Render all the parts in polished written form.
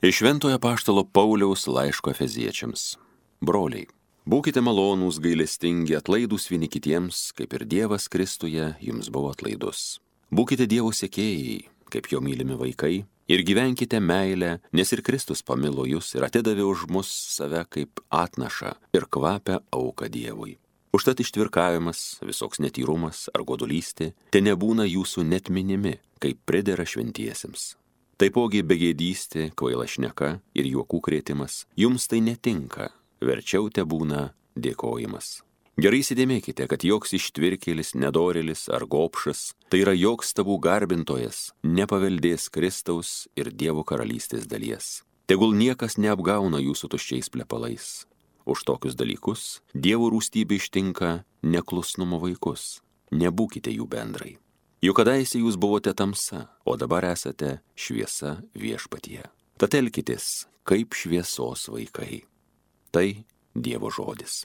Iš Šventojo apaštalo Pauliaus laiško Efeziečiams. Broliai, būkite malonūs, gailestingi, atlaidūs vieni kitiems, kaip ir Dievas Kristuje jums buvo atlaidus. Būkite Dievo sekėjai, kaip jo mylimi vaikai, ir gyvenkite meilę, nes ir Kristus pamilo jūs ir atidavė už mus save kaip atnašą ir kvapę auką Dievui. Užtat ištvirkavimas, visoks netyrumas ar godulystė te nebūna jūsų net minimi, kaip pridera šventiesiems. Taipogi begėdystė, kvaila šneka ir juokų krėtimas, jums tai netinka, verčiau te būna dėkojimas. Gerai įsidėmėkite, kad joks ištvirkėlis, nedorėlis ar gobšas, tai yra joks tavų garbintojas, nepaveldės Kristaus ir Dievo karalystės dalies. Tegul niekas neapgauna jūsų tuščiais plepalais. Už tokius dalykus Dievo rūstybė ištinka neklusnumo vaikus. Nebūkite jų bendrai. Juk kadaise jūs buvote tamsa, o dabar esate šviesa viešpatyje. Tad elkitės kaip šviesos vaikai. Tai Dievo žodis.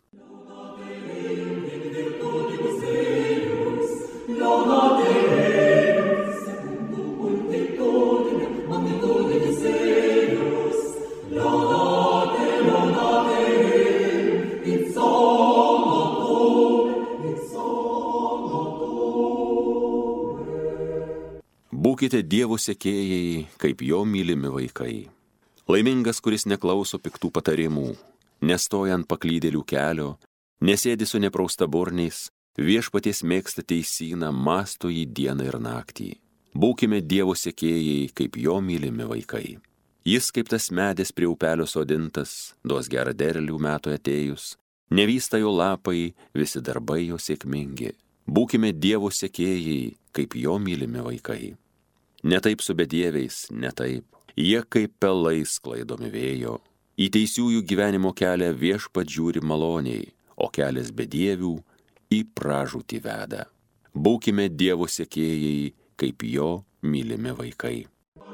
Būkite Dievo sekėjai, kaip jo mylimi vaikai. Laimingas, kuris neklauso piktų patarimų, nestoja ant paklydėlių kelio, nesėdi su nepraustaburniais, viešpaties mėgsta teisyną, mąsto jį dieną ir naktį. Būkime Dievo sekėjai, kaip jo mylimi vaikai. Jis kaip tas medis prie upelio sodintas, duos gerą derlių metų atėjus, nevysta jo lapai, visi darbai jo sėkmingi. Būkime Dievo sekėjai, kaip jo mylimi vaikai. Ne taip su bedieviais, ne taip. Jie kaip pelai sklaidomi vėjo. Į teisiųjų gyvenimo kelią viešpat žiūri maloniai, o kelias bedievių į pražūtį veda. Būkime Dievo sekėjai, kaip jo mylimi vaikai.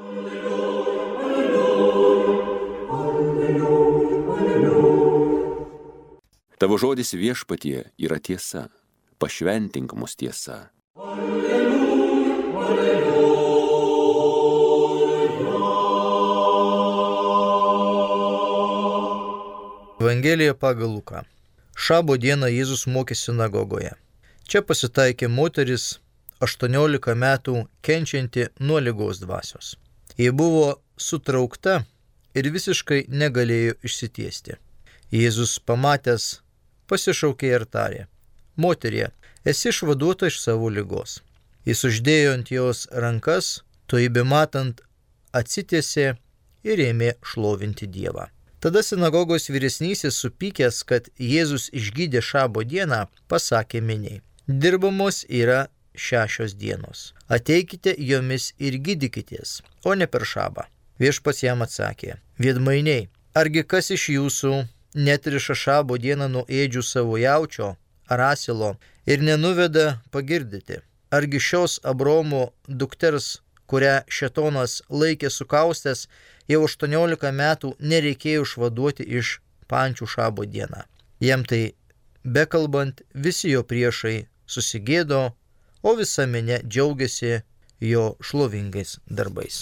Tavo žodis viešpatie yra tiesa. Pašventink mus tiesa. Evangelija pagal Luką. Šabo dieną Jėzus mokė sinagogoje. Čia pasitaikė moteris 18 metų kenčianti nuo ligos dvasios. Ji buvo sutraukta ir visiškai negalėjo išsitiesti. Jėzus pamatęs pasišaukė ir tarė: Moterie, esi išvaduota iš savo ligos. Jis uždėjo ant jos rankas, toji bematant atsitiesė ir ėmė šlovinti Dievą. Tada sinagogos vyresnysis, supykęs, kad Jėzus išgydė šabo dieną, pasakė miniai: Dirbamos yra 6 dienos. Ateikite jomis ir gydykitės, o ne per šabą. Viešpats jam atsakė: Viedmainiai, argi kas iš jūsų netriša šabo dieną nuo ėdžių savo jaučio ar asilo ir nenuveda pagirdyti? Argi šios Abraomo dukters, kurią šėtonas laikė sukaustęs, jau 18 metų nereikėjo išvaduoti iš pančių šabo dieną? Jam tai bekalbant, visi jo priešai susigėdo, o visa minia džiaugiasi jo šlovingais darbais.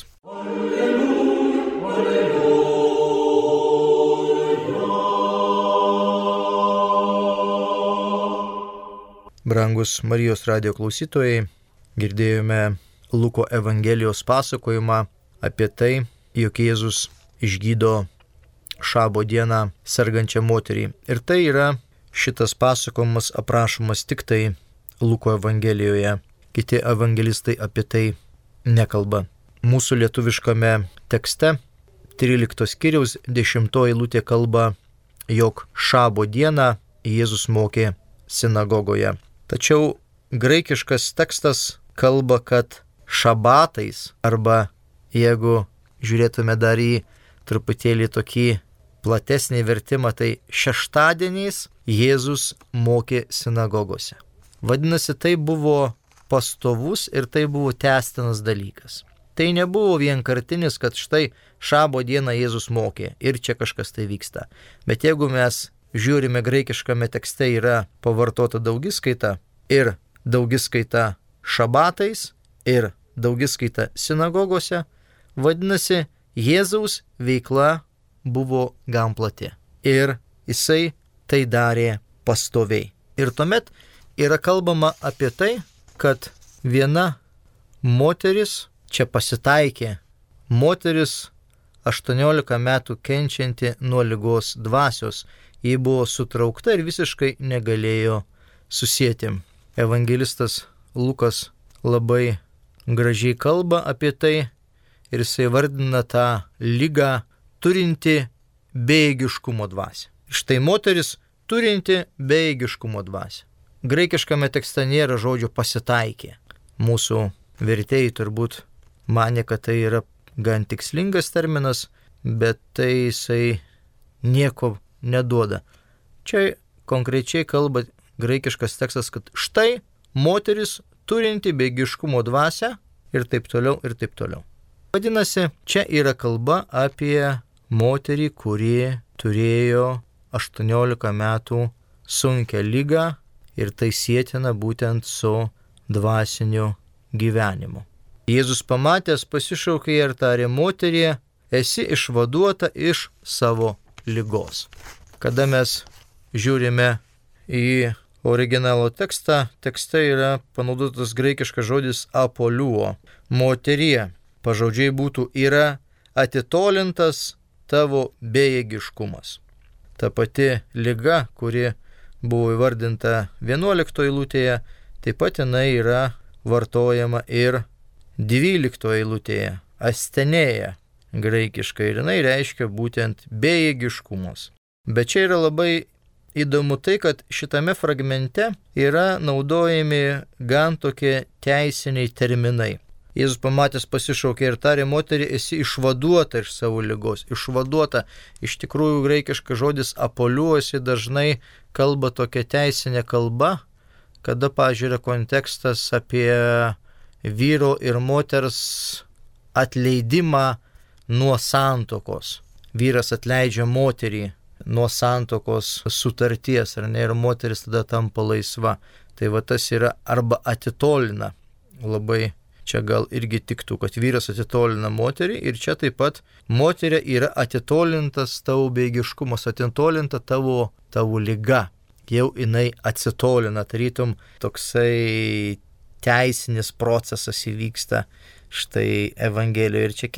Brangus Marijos radijo klausytojai, girdėjome Luko Evangelijos pasakojimą apie tai, jog Jėzus išgydo šabo dieną sergančią moterį. Ir tai yra šitas pasakojimas aprašomas tik tai Luko Evangelijoje. Kiti evangelistai apie tai nekalba. Mūsų lietuviškame tekste 13 skyriaus 10 eilutė kalba, jog šabo dieną Jėzus mokė sinagogoje. Tačiau graikiškas tekstas kalba, kad šabatais, arba jeigu žiūrėtume dar į truputėlį tokį platesnį vertimą, tai šeštadieniais Jėzus mokė sinagogose. Vadinasi, tai buvo pastovus ir tai buvo tęstinas dalykas. Tai nebuvo vienkartinis, kad štai šabo dieną Jėzus mokė ir čia kažkas tai vyksta. Bet jeigu mes žiūrime, graikiškame tekste yra pavartota daugiskaita ir daugiskaita šabatais ir daugiskaita sinagogose, vadinasi, Jėzaus veikla buvo gan plati. Ir jisai tai darė pastoviai. Ir tuomet yra kalbama apie tai, kad viena moteris čia pasitaikė. Moteris 18 metų kenčianti nuo ligos dvasios. Ji buvo sutraukta ir visiškai negalėjo susieti. Evangelistas Lukas labai gražiai kalba apie tai ir jisai vardina tą ligą turinti bejėgiškumo dvasią. Štai moteris turinti bejėgiškumo dvasią. Graikiškame tekste nėra žodžio pasitaikė. Mūsų vertėjai turbūt manė, kad tai yra gan tikslingas terminas, bet tai jisai nieko neduoda. Čia konkrečiai kalba graikiškas tekstas, kad štai moteris turinti bejėgiškumo dvasią ir taip toliau ir taip toliau. Vadinasi, čia yra kalba apie moterį, kuri turėjo 18 metų sunkią ligą ir tai sietina būtent su dvasiniu gyvenimu. Jėzus pamatęs pasišaukė ir tarė: moterie, esi išvaduota iš savo ligos. Kada mes žiūrime į originalo tekstą, tekste yra panaudotas graikiškas žodis apoliuo. Moterie, pažodžiai būtų, yra atitolintas tavo bejėgiškumas. Ta pati liga, kuri buvo įvardinta 11 eilutėje, taip pat jinai yra vartojama ir 12 eilutėje, astenėja graikiškai, ir jinai reiškia būtent bejėgiškumas. Bet čia yra labai įdomu tai, kad šitame fragmente yra naudojami gan tokie teisiniai terminai. Jėzus pamatęs pasišaukė ir tarė: moterį, esi išvaduota iš savo ligos. Išvaduota, iš tikrųjų graikiškas žodis apoliuosi dažnai kalba tokia teisinė kalba, kada, pažiūrė, kontekstas apie vyro ir moters atleidimą nuo santuokos. Vyras atleidžia moterį nuo santuokos sutarties, ar ne, ir moteris tada tampa laisva. Tai va tas yra arba atitolina. Labai čia gal irgi tiktų, kad vyras atitolina moterį ir čia taip pat moteria yra atitolintas tavo bejėgiškumas, atitolinta tavo liga. Jau jinai atsitolina, tarytum toksai teisinis procesas įvyksta štai Evangelijoje. Ir čia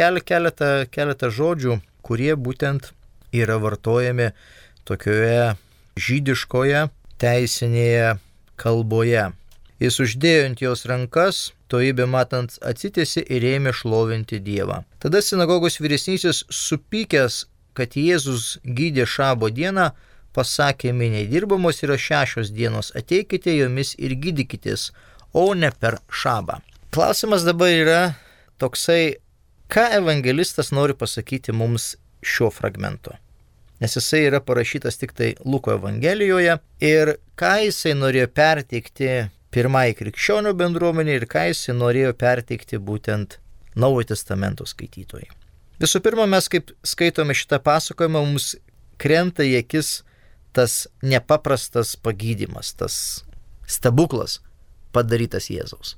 keletą žodžių, kurie būtent yra vartojami tokioje žydiškoje teisinėje kalboje. Jis uždėjo ant jos rankas, toji bematant atsitiesė ir ėmė šlovinti Dievą. Tada sinagogos vyresnysis, supykęs, kad Jėzus gydė šabo dieną, pasakė miniai: dirbamos yra 6 dienos, ateikite jomis ir gydykitės, o ne per šabą. Klausimas dabar yra toksai, ką evangelistas nori pasakyti mums šiuo fragmentu. Nes jisai yra parašytas tik tai Luko Evangelijoje ir ką jisai norėjo perteikti pirmai krikščionių bendruomenė ir ką jisai norėjo perteikti būtent Naujojo Testamento skaitytojai. Visų pirma, mes kaip skaitome šitą pasakojimą, mums krenta į akis tas nepaprastas pagydymas, tas stebuklas padarytas Jėzaus.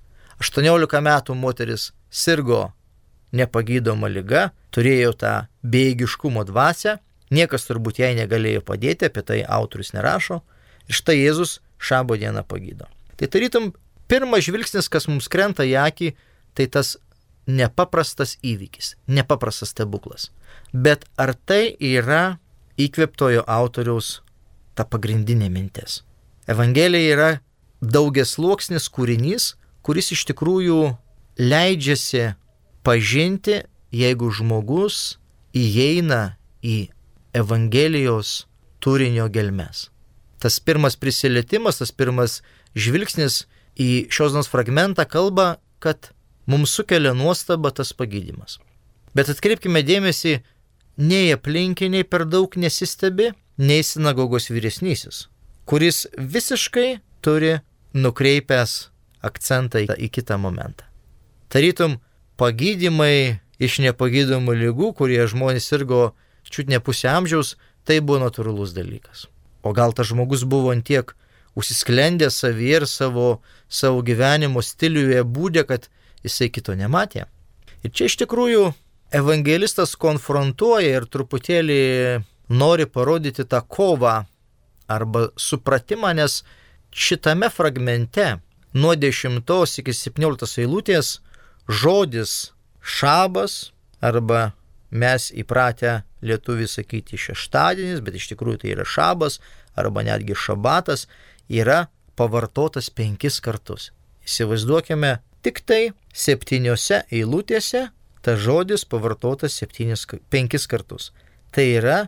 18 metų moteris sirgo nepagydoma liga, turėjo tą bejėgiškumo dvasią, niekas turbūt jai negalėjo padėti, apie tai autorius nerašo, ir štai Jėzus šabo dieną pagydo. Tai tarytum pirmas žvilgsnis, kas mums krenta į akį, tai tas nepaprastas įvykis, nepaprastas stebuklas. Bet ar tai yra įkvėptojo autoriaus ta pagrindinė mintis? Evangelija yra daugiasluoksnis kūrinys, kuris iš tikrųjų leidžiasi pažinti, jeigu žmogus įeina į Evangelijos turinio gelmes. Tas pirmas prisilietimas, tas pirmas žvilgsnis į šios dienos fragmentą kalba, kad mums sukelia nuostabą tas pagydymas. Bet atkreipkime dėmesį, nei aplinkiniai per daug nesistebi, nei sinagogos vyresnysis, kuris visiškai turi nukreipęs akcentą į kitą momentą. Tarytum, pagydymai iš nepagydomų ligų, kurie žmonės sirgo čiut ne pusę amžiaus, tai buvo natūralus dalykas. O gal tas žmogus buvo antiek užsisklendęs savyje ir savo gyvenimo stiliuje būdė, kad jisai kito nematė. Ir čia iš tikrųjų evangelistas konfrontuoja ir truputėlį nori parodyti tą kovą arba supratimą, nes šitame fragmente nuo 10 iki 17 eilutės žodis šabas arba mes įpratę lietuviai sakyti šeštadienis, bet iš tikrųjų tai yra šabas arba netgi šabatas, yra pavartotas 5 kartus. Įsivaizduokime, tik tai 7 eilutėse tas žodis pavartotas 5 kartus. Tai yra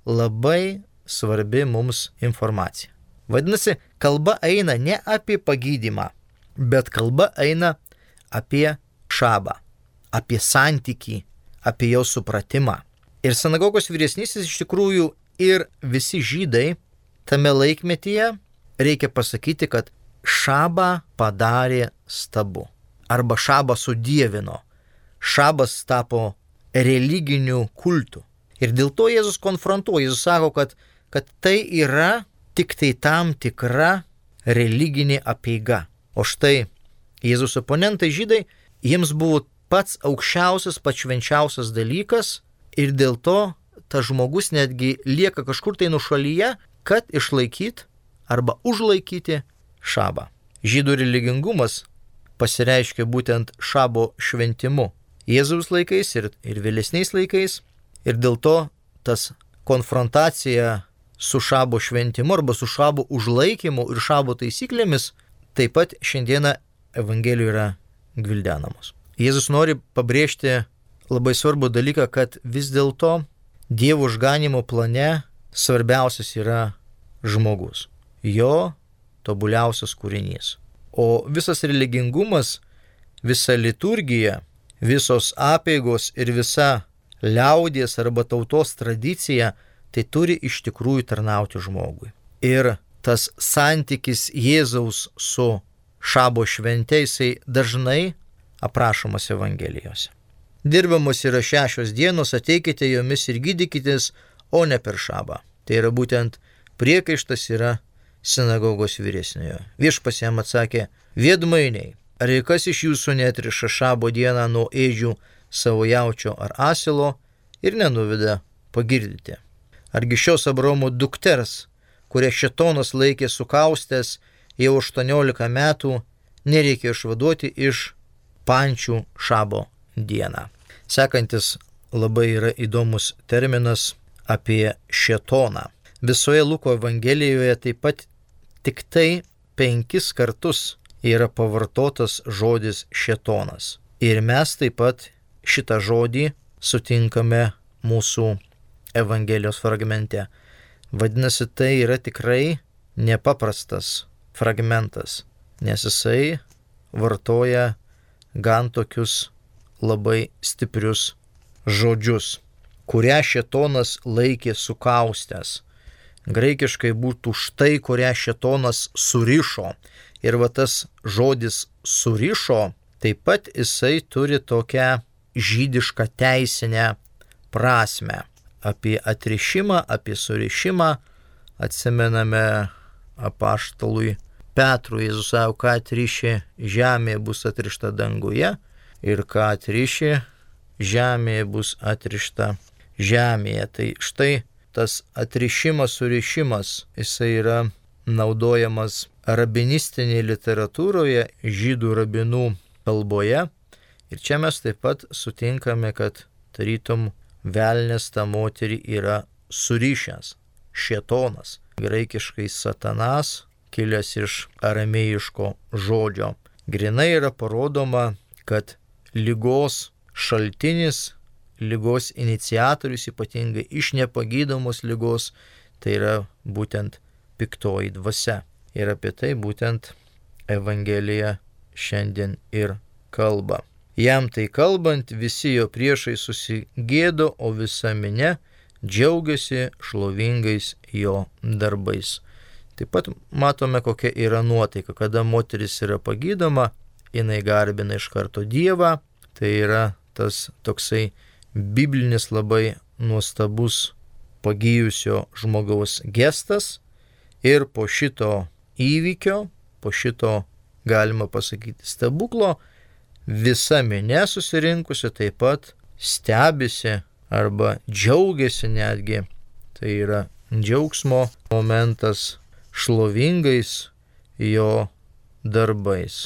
labai svarbi mums informacija. Vadinasi, kalba eina ne apie pagydymą, bet kalba eina apie šabą, apie santykį, apie jo supratimą. Ir sinagogos vyresnysis iš tikrųjų ir visi žydai tame laikmetyje, reikia pasakyti, kad šabą padarė stabu. Arba šabą sudievino. Šabas tapo religiniu kultu. Ir dėl to Jėzus konfrontuoja. Jėzus sako, kad tai yra tik tai tam tikra religinė apeiga. O štai Jėzus oponentai žydai, jiems buvo pats aukščiausias, pats švenčiausias dalykas ir dėl to tas žmogus netgi lieka kažkur tai nušalyje, kad išlaikyt arba užlaikyti šabą. Žydų religingumas pasireiškia būtent šabo šventimu Jėzaus laikais ir vėlesniais laikais ir dėl to tas konfrontacija su šabo šventimu arba su šabo užlaikymu ir šabo taisyklėmis taip pat šiandieną Evangelijoje yra gvildenamos. Jėzus nori pabrėžti labai svarbų dalyką, kad vis dėlto Dievo išganymo plane svarbiausias yra žmogus, jo tobuliausias kūrinys. O visas religingumas, visa liturgija, visos apeigos ir visa liaudies arba tautos tradicija, tai turi iš tikrųjų tarnauti žmogui. Ir tas santykis Jėzaus su šabo švente, jisai dažnai aprašomas Evangelijose. Dirbamos yra 6 dienos, ateikite jomis ir gydykitės, o ne per šabą. Tai yra būtent priekaištas yra sinagogos vyresniojo. Viešpats jam atsakė, viedmainiai, ar kas iš jūsų neatriša šabo dieną nuo ėdžių savo jaučio ar asilo ir nenuveda pagirdyti? Argi šios Abraomo dukters, kurią šėtonas laikė sukaustęs jau 18 metų, nereikia išvaduoti iš pančių šabo dieną. Sekantis labai yra įdomus terminas apie šėtoną. Visoje Luko Evangelijoje taip pat tik tai 5 kartus yra pavartotas žodis šėtonas. Ir mes taip pat šitą žodį sutinkame mūsų Evangelijos fragmente. Vadinasi, tai yra tikrai nepaprastas fragmentas, nes jisai vartoja gan tokius labai stiprius žodžius, kurią šėtonas laikė sukaustęs. Graikiškai būtų štai, kurią šėtonas surišo. Ir va tas žodis surišo, taip pat jisai turi tokią žydišką teisinę prasme. Apie atrišimą, apie surišimą atsimename apaštalui Petrui. Jėzus sako, ką atrišė žemėje bus atrišta danguje ir ką atrišė žemėje bus atrišta žemėje. Tai štai tas atrišimas, surišimas, jisai yra naudojamas rabinistinėje literatūroje, žydų rabinų kalboje. Ir čia mes taip pat sutinkame, kad tarytum velnės tą moterį yra surišęs, šėtonas, graikiškai satanas, kilęs iš aramėjiško žodžio. Grinai yra parodoma, kad ligos šaltinis, ligos iniciatorius, ypatingai iš nepagydomos ligos, tai yra būtent piktoji dvasia. Ir apie tai būtent Evangelija šiandien ir kalba. Jam tai kalbant, visi jo priešai susigėdo, o visa minia džiaugiasi šlovingais jo darbais. Taip pat matome, kokia yra nuotaika. Kada moteris yra pagydoma, jinai garbina iš karto Dievą. Tai yra tas toksai biblinis labai nuostabus pagijusio žmogaus gestas. Ir po šito įvykio, po šito galima pasakyti stebuklo, visa minia susirinkusi taip pat stebisi arba džiaugiasi netgi. Tai yra džiaugsmo momentas šlovingais jo darbais.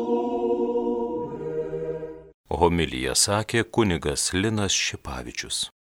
Homiliją sakė kunigas Linas Šipavičius.